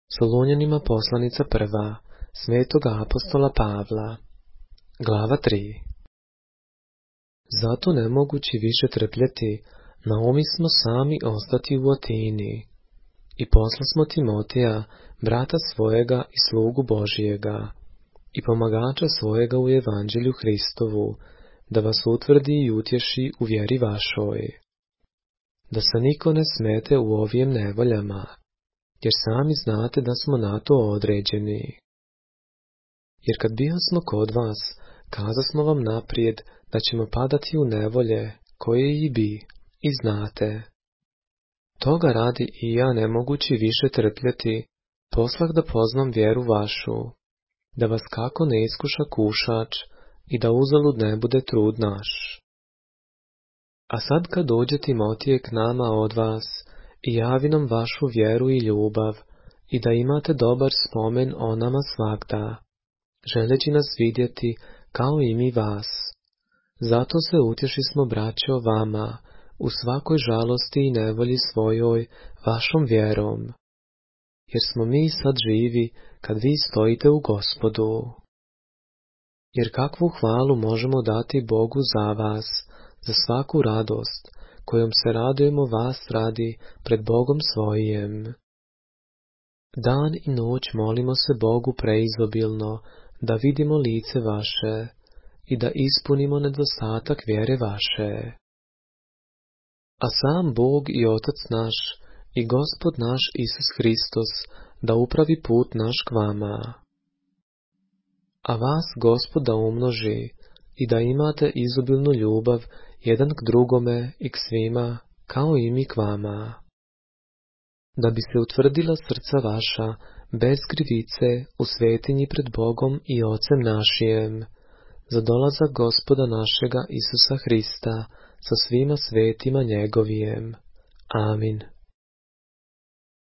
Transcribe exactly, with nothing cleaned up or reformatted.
Solunjanima poslanica prva, svetoga apostola Pavla. Glava tri. Zato ne mogući više trpjeti, naumismo sami ostati u Atini. I poslasmo Timotija, brata svojega i slugu Božijega, i pomagača svojega u evanđelju Hristovu, da vas utvrdi i utješi u vjeri vašoj. Da se niko ne smete u ovim nevoljama, jer sami znate da smo na to određeni. Jer kad bihosmo kod vas, kazasmo vam naprijed da ćemo padati u nevolje, koje i bi, i znate. Toga radi i ja ne mogući više trpjeti, poslah da poznam vjeru vašu, da vas kako ne iskuša kušač i da uzalud ne bude trud naš. A sad kad dođe Timotije k nama od vas i javi nam vašu vjeru i ljubav i da imate dobar spomen o nama svagda, želeći nas vidjeti kao i mi vas. Zato se utješismo, braćo, vama u svakoj žalosti i nevolji svojoj vašom vjerom, jer smo mi sad živi kad vi stojite u Gospodu. Jer kakvu hvalu možemo dati Bogu za vas, za svaku radost, kojom se radujemo vas radi pred Bogom svojim. Dan i noć molimo se Bogu preizobilno, da vidimo lice vaše i da ispunimo nedostatak vjere vaše. A sam Bog i Otac naš i Gospod naš Isus Hristos da upravi put naš k vama. A vas Gospod da umnoži i da imate izobilnu ljubav jedan k drugome i k svima, kao i mi k vama. Da bi se utvrdila srca vaša, bez krivice, u svetinji pred Bogom i Ocem našijem, za dolazak Gospoda našega Isusa Hrista sa svima svetima njegovijem. Amin.